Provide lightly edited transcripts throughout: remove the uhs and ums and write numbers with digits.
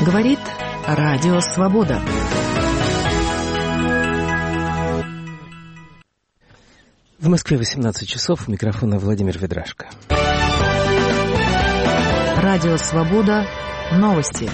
Говорит Радио Свобода. В Москве 18 часов. У микрофона Владимир Ведрашко. Радио Свобода. Новости.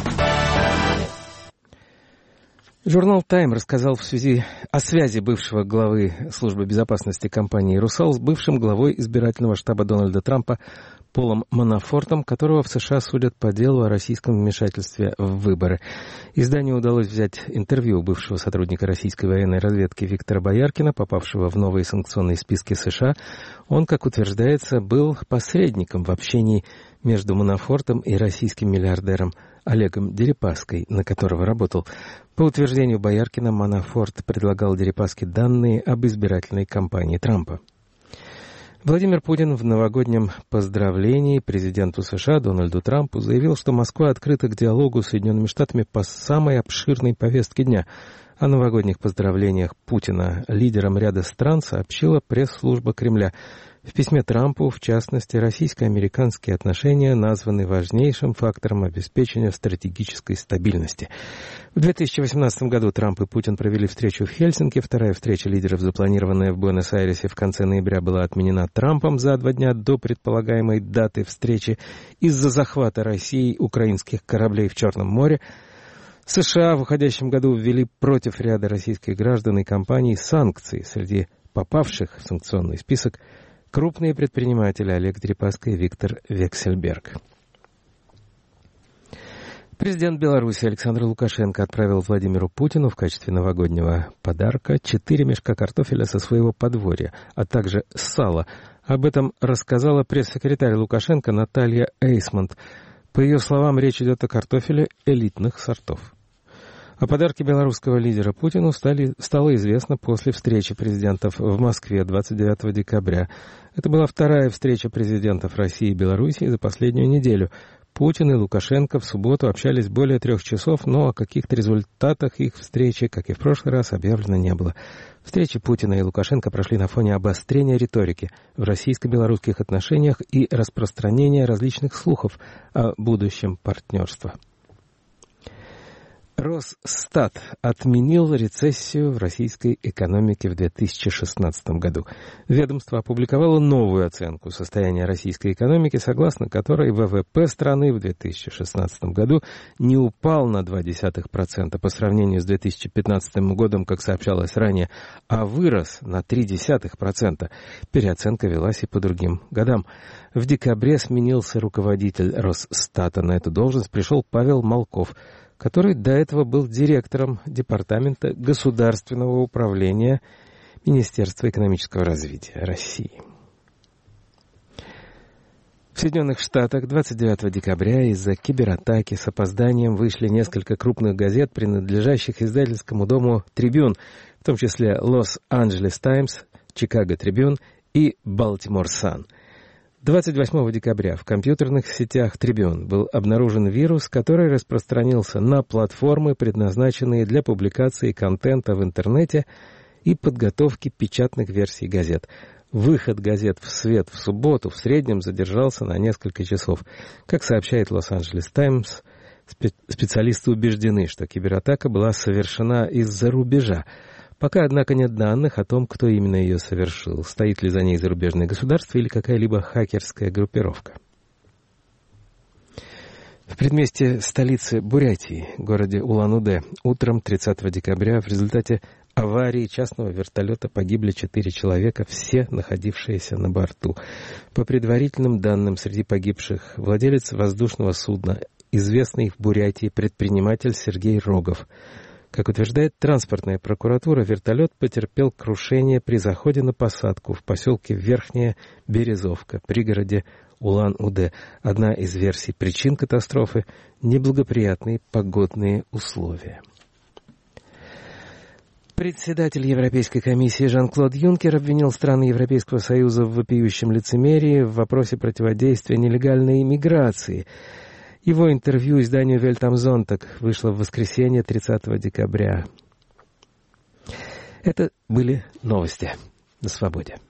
Журнал «Тайм» рассказал о связи бывшего главы службы безопасности компании «Русал» с бывшим главой избирательного штаба Дональда Трампа Полом Манафортом, которого в США судят по делу о российском вмешательстве в выборы. Изданию удалось взять интервью у бывшего сотрудника российской военной разведки Виктора Бояркина, попавшего в новые санкционные списки США. Он, как утверждается, был посредником в общении между Манафортом и российским миллиардером Олегом Дерипаской, на которого работал. По утверждению Бояркина, Манафорт предлагал Дерипаске данные об избирательной кампании Трампа. Владимир Путин в новогоднем поздравлении президенту США Дональду Трампу заявил, что Москва открыта к диалогу с Соединенными Штатами по самой обширной повестке дня. О новогодних поздравлениях Путина лидерам ряда стран сообщила пресс-служба Кремля. В письме Трампу, в частности, российско-американские отношения названы важнейшим фактором обеспечения стратегической стабильности. В 2018 году Трамп и Путин провели встречу в Хельсинки. Вторая встреча лидеров, запланированная в Буэнос-Айресе в конце ноября, была отменена Трампом за 2 дня до предполагаемой даты встречи из-за захвата Россией украинских кораблей в Черном море. США в уходящем году ввели против ряда российских граждан и компаний санкции. Среди попавших в санкционный список крупные предприниматели Олег Дерипаска и Виктор Вексельберг. Президент Беларуси Александр Лукашенко отправил Владимиру Путину в качестве новогоднего подарка 4 мешка картофеля со своего подворья, а также сало. Об этом рассказала пресс-секретарь Лукашенко Наталья Эйсмонт. По ее словам, речь идет о картофеле элитных сортов. О подарке белорусского лидера Путину стало известно после встречи президентов в Москве 29 декабря. Это была вторая встреча президентов России и Белоруссии за последнюю неделю. Путин и Лукашенко в субботу общались более 3 часов, но о каких-то результатах их встречи, как и в прошлый раз, объявлено не было. Встречи Путина и Лукашенко прошли на фоне обострения риторики в российско-белорусских отношениях и распространения различных слухов о будущем партнерства. Росстат отменил рецессию в российской экономике в 2016 году. Ведомство опубликовало новую оценку состояния российской экономики, согласно которой ВВП страны в 2016 году не упал на 0,2% по сравнению с 2015 годом, как сообщалось ранее, а вырос на 0,3%. Переоценка велась и по другим годам. В декабре сменился руководитель Росстата. На эту должность пришел Павел Малков, который до этого был директором Департамента государственного управления Министерства экономического развития России. В Соединенных Штатах 29 декабря из-за кибератаки с опозданием вышли несколько крупных газет, принадлежащих издательскому дому «Трибюн», в том числе «Лос-Анджелес Таймс», «Чикаго Трибюн» и «Балтимор Сан». 28 декабря в компьютерных сетях «Трибюн» был обнаружен вирус, который распространился на платформы, предназначенные для публикации контента в интернете и подготовки печатных версий газет. Выход газет в свет в субботу в среднем задержался на несколько часов. Как сообщает «Лос-Анджелес Таймс», специалисты убеждены, что кибератака была совершена из-за рубежа. Пока, однако, нет данных о том, кто именно ее совершил, стоит ли за ней зарубежное государство или какая-либо хакерская группировка. В предместье столицы Бурятии, городе Улан-Удэ, утром 30 декабря в результате аварии частного вертолета погибли 4 человека, все находившиеся на борту. По предварительным данным, среди погибших владелец воздушного судна, известный в Бурятии предприниматель Сергей Рогов. Как утверждает транспортная прокуратура, вертолет потерпел крушение при заходе на посадку в поселке Верхняя Березовка, пригороде Улан-Удэ. Одна из версий причин катастрофы – неблагоприятные погодные условия. Председатель Европейской комиссии Жан-Клод Юнкер обвинил страны Европейского Союза в вопиющем лицемерии в вопросе противодействия нелегальной иммиграции. Его интервью изданию «Welt am Sonntag» вышло в воскресенье 30 декабря. Это были новости. На свободе.